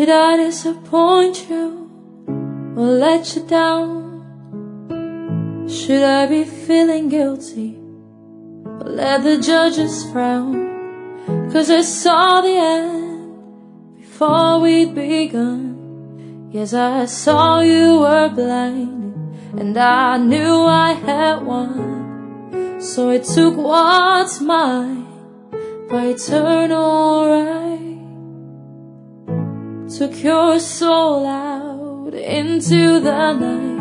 Did I disappoint you or let you down? Should I be feeling guilty or let the judges frown? 'Cause I saw the end before we'd begun. Yes, I saw you were blinded and I knew I had won. So I took what's mine by eternal right, took your soul out into the night.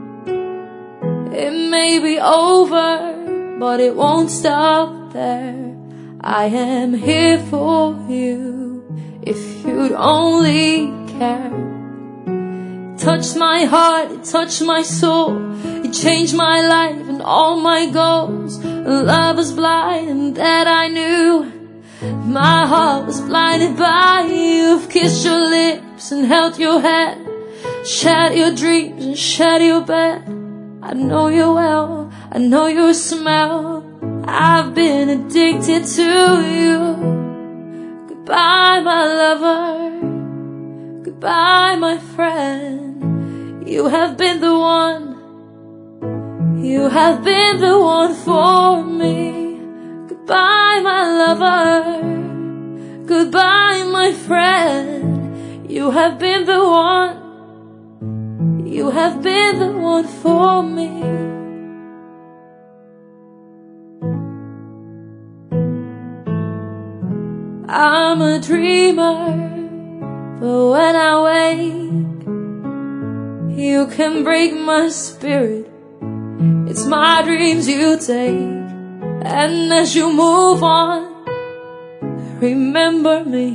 It may be over, but it won't stop there. I am here for you if you'd only care. It touched my heart, it touched my soul, it changed my life and all my goals. Love was blind and that I knew. My heart was blinded by you. I've kissed your lips and held your hand, shared your dreams and shared your bed. I know you well, I know your smell. I've been addicted to you. Goodbye, my lover. Goodbye, my friend. You have been the one. You have been the one for me. Goodbye, my lover. Goodbye, my friend. You have been the one. You have been the one for me. I'm a dreamer, but when I wake, you can break my spirit. It's my dreams you take, and as you move on, remember me.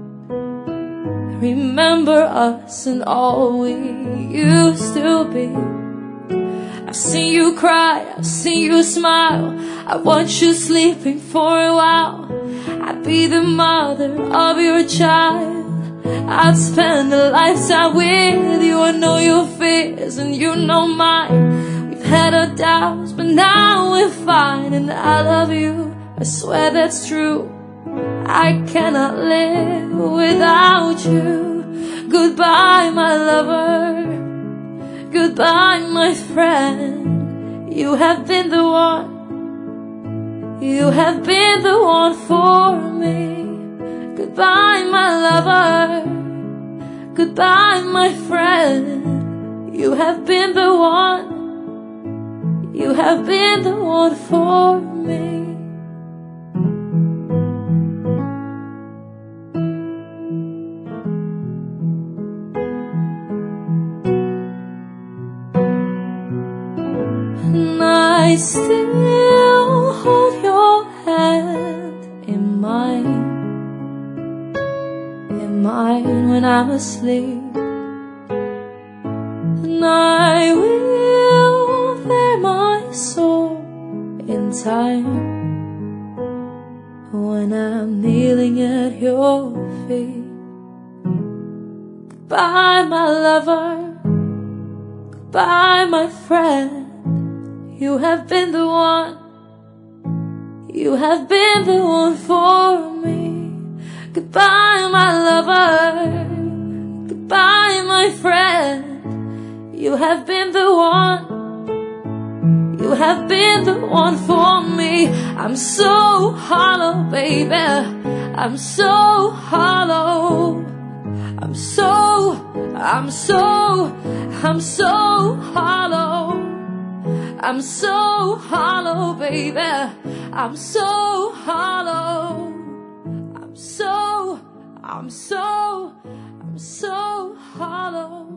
Remember us and all we used to be. I've seen you cry, I've seen you smile. I watched you sleeping for a while. I'd be the mother of your child. I'd spend a lifetime with you. I know your fears and you know mine. We've had our doubts, but now we're fine. And I love you, I swear that's true. I cannot live without you. Goodbye, my lover. Goodbye, my friend. You have been the one. You have been the one for me. Goodbye, my lover. Goodbye, my friend. You have been the one. You have been the one for me. I still hold your hand in mine when I'm asleep. And I will bear my soul in time when I'm kneeling at your feet. Goodbye, my lover. Goodbye, my friend. You have been the one. You have been the one for me. Goodbye, my lover. Goodbye, my friend. You have been the one. You have been the one for me. I'm so hollow, baby. I'm so hollow. I'm so hollow. I'm so hollow, baby. I'm so hollow. I'm so hollow.